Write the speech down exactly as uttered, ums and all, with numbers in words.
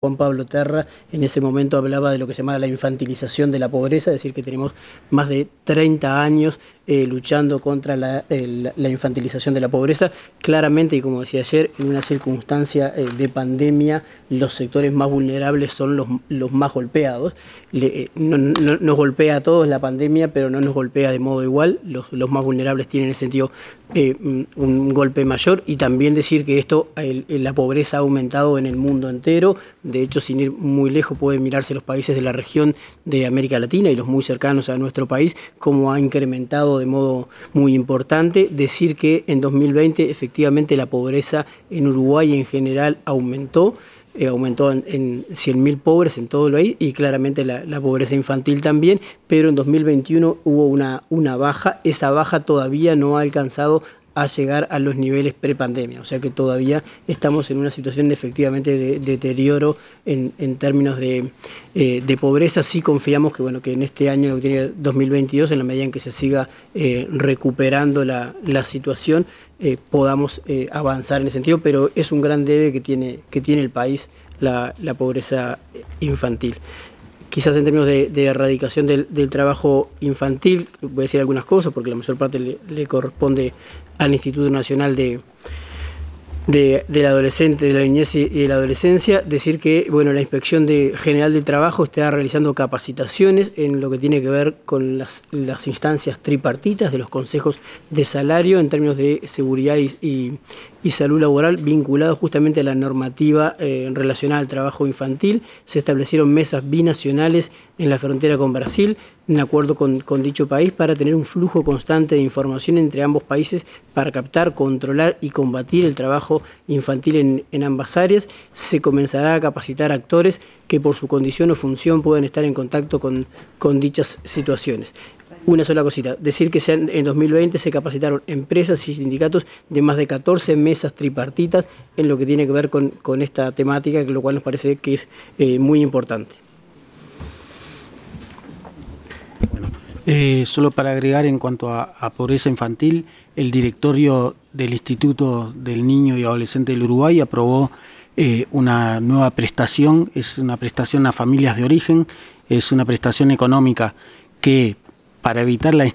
Juan Pablo Terra en ese momento hablaba de lo que se llamaba la infantilización de la pobreza, es decir, que tenemos más de treinta años eh, luchando contra la, el, la infantilización de la pobreza. Claramente, y como decía ayer, en una circunstancia eh, de pandemia, los sectores más vulnerables son los, los más golpeados. Le, eh, no, no, nos golpea a todos la pandemia, pero no nos golpea de modo igual. Los, los más vulnerables tienen en ese sentido eh, un golpe mayor, y también decir que esto, el, la pobreza ha aumentado en el mundo entero. De hecho, sin ir muy lejos, pueden mirarse los países de la región de América Latina y los muy cercanos a nuestro país, como ha incrementado de modo muy importante. Decir que en dos mil veinte efectivamente la pobreza en Uruguay en general aumentó. Eh, aumentó en, en cien mil pobres en todo el país, y claramente la, la pobreza infantil también, pero en dos mil veintiuno hubo una, una baja. Esa baja todavía no ha alcanzado a llegar a los niveles prepandemia, o sea que todavía estamos en una situación efectivamente de, de deterioro en, en términos de, eh, de pobreza. Sí confiamos que, bueno, que en este año, que tiene dos mil veintidós, en la medida en que se siga eh, recuperando la, la situación, eh, podamos eh, avanzar en ese sentido, pero es un gran debe que tiene, que tiene el país la, la pobreza infantil. Quizás en términos de, de erradicación del, del trabajo infantil, voy a decir algunas cosas porque la mayor parte le, le corresponde al Instituto Nacional de, de, de la Adolescente, de la Niñez y de la Adolescencia. Decir que, bueno, la Inspección de, General del Trabajo está realizando capacitaciones en lo que tiene que ver con las, las instancias tripartitas de los consejos de salario en términos de seguridad y, y, y salud laboral, vinculado justamente a la normativa eh, relacionada al trabajo infantil. Se establecieron mesas binacionales en la frontera con Brasil, en acuerdo con, con dicho país, para tener un flujo constante de información entre ambos países para captar, controlar y combatir el trabajo infantil en, en ambas áreas. Se comenzará a capacitar actores que por su condición o función puedan estar en contacto con, con dichas situaciones. Una sola cosita, decir que se han, en dos mil veinte se capacitaron empresas y sindicatos de más de catorce mesas tripartitas en lo que tiene que ver con, con esta temática, lo cual nos parece que es eh, muy importante. Bueno, eh, solo para agregar en cuanto a, a pobreza infantil, el directorio del Instituto del Niño y Adolescente del Uruguay aprobó eh, una nueva prestación. Es una prestación a familias de origen, es una prestación económica que, para evitar la